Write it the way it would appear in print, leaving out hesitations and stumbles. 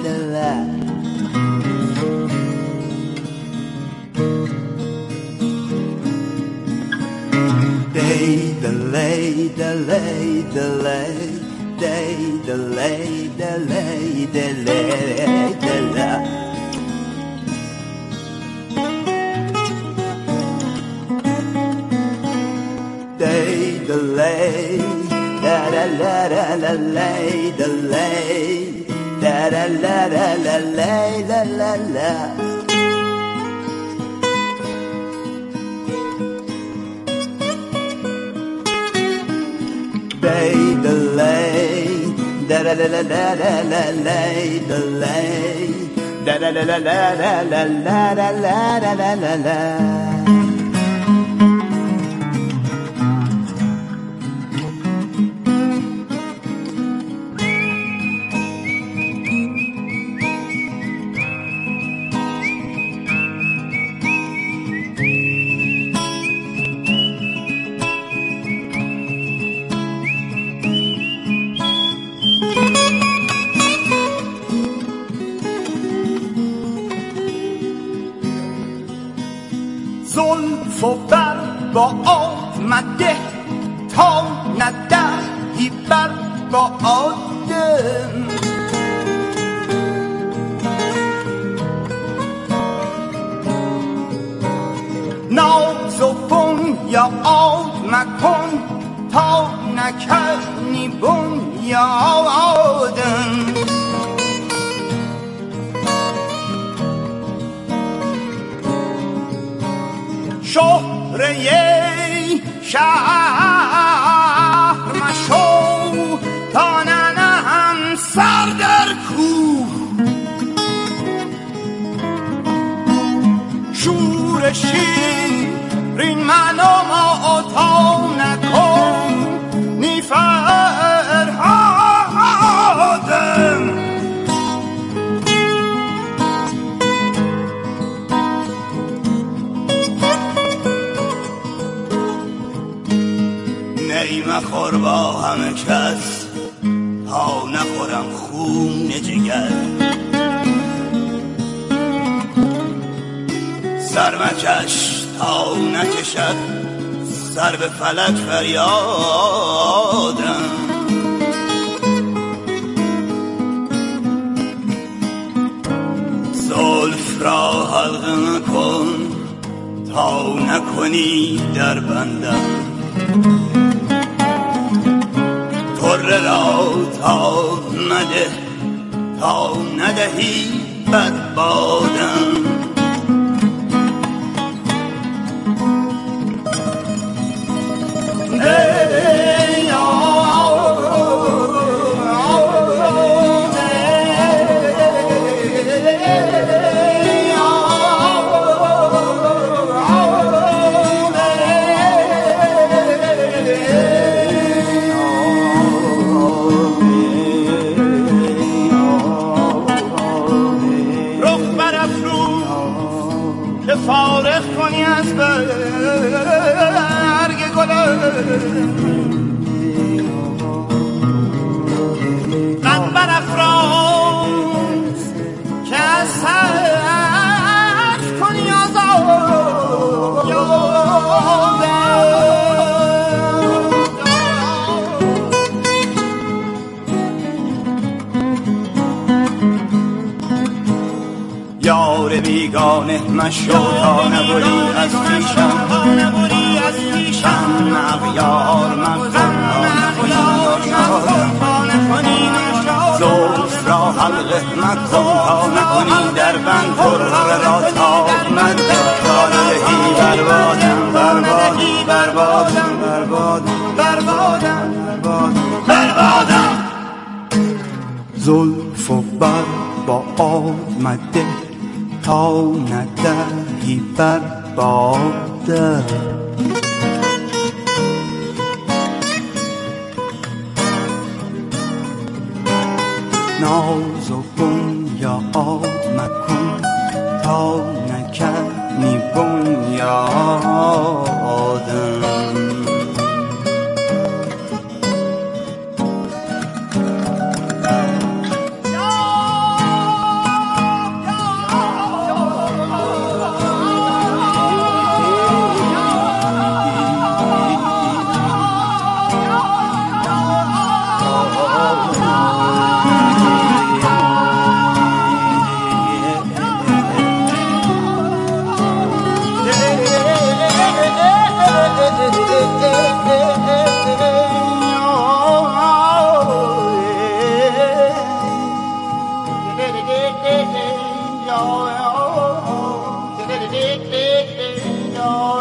زلف و بر با آمده تا ندهی بر با آدم ناز و بنیاد مکن تا نکنی بنیادم شهره شهر مشو تا ننهم سر در کوه شور شیرین منو ما تا نکن نی فرهادم مخور با همه کس تا نخورم خون جگر سر مکش تا نکشد سر به فلک فریادم زلف را حلقه مکن تا نکنی در بندم طره را تاب مده تا ندهی بر بادم فارغ کنی از برگ گلم قد برافراز که از سرش کنی آزاد یار بیگانه مشو تا نبری از پیشم اغیار مفهم تا نکنی زلف را حلقه مکن تا نکنی در بند طره را تاب مده تا ندهی بربادم زلف و بر با آمده تا ندهی بر باده ناز و بنیاد مکن تا نکنی بنیادم Ja,